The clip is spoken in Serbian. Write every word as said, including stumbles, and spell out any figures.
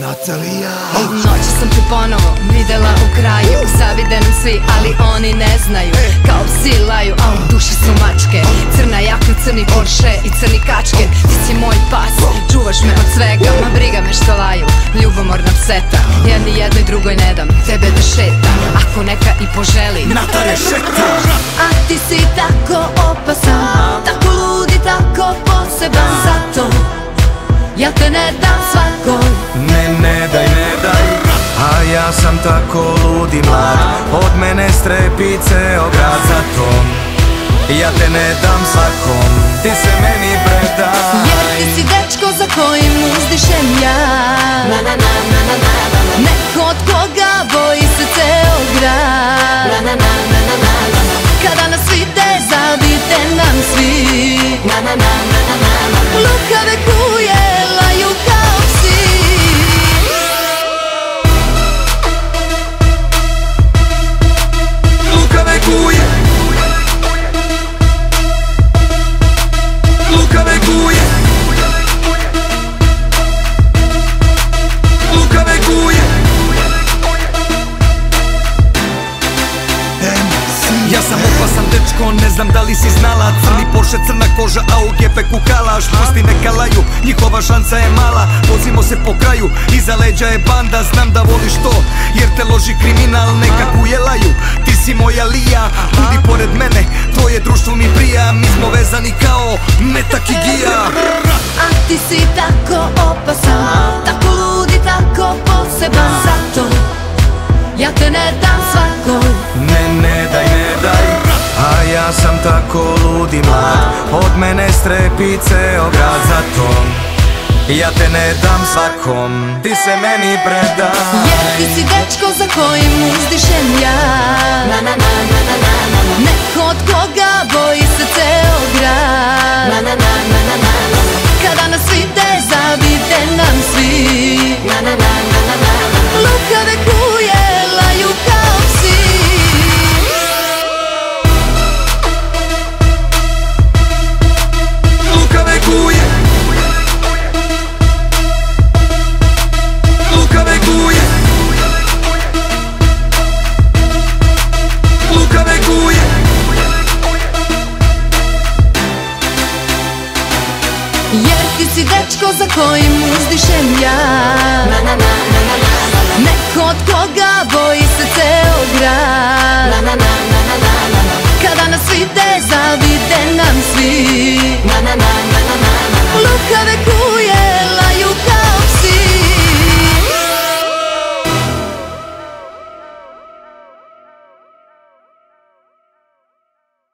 Natalija. Noći sam te ponovo videla u kraju, zavide nam svi, ali oni ne znaju. Kao psi laju, a u duši su mačke. Crna jakna, crni Porsche i crni kačke. Ti si moj pas, čuvaš me od svega. Ma briga me što laju, ljubomorna pseta. Ja ni jednoj drugoj ne dam tebe da šeta. Ako neka i poželi, Natalija šeta. a ti si tako opasan, tako lud i tako poseban. Zato ja te ne dam svakoj. Ne, ne daj, ne daj. A ja sam tako lud i mlad, od mene strepi ceo grad. Zato ja te ne dam svakom, ti se meni predaj. Jer ti si dečko za kojim uzdišem ja. Neko od koga boji se ceo grad. Kada nas vide, zavide nam svi. Lukave kuje laju kao psi. Lukave kuje, lukave kuje, lukave kuje. Ja sam opasan dečko, ne znam da li si znala. Crni Porsche, crna koža, a u gepeku kalaš. Pusti neka laju, njihova šansa je mala. Vozimo se po kraju, iza leđa je banda. Znam da voliš to, jer te loži kriminal. Neka kujelaju, ti si moja lija. Budi pored mene, tvoje društvo mi prija. Mi smo vezani kao metak i gija. A ti si tako opasan, tako lud i tako poseban. Zato ja te ne dam svakoj. Ne, ne daj, ne daj. A ja sam tako lud i mlad, od mene strepi ceo grad. Zato ja te ne dam svakom, ti se meni predaj. Jer ti si dečko za kojim uzdišem ja. Neko od koga boji se ceo grad. Kada nas vide, zavide nam svi. Lukave kuje laju kao psi. Lukave kuje, lukave kuje, lukave kuje. Jer ti si dečko za kojim uzdišem ja. Neko od koga boji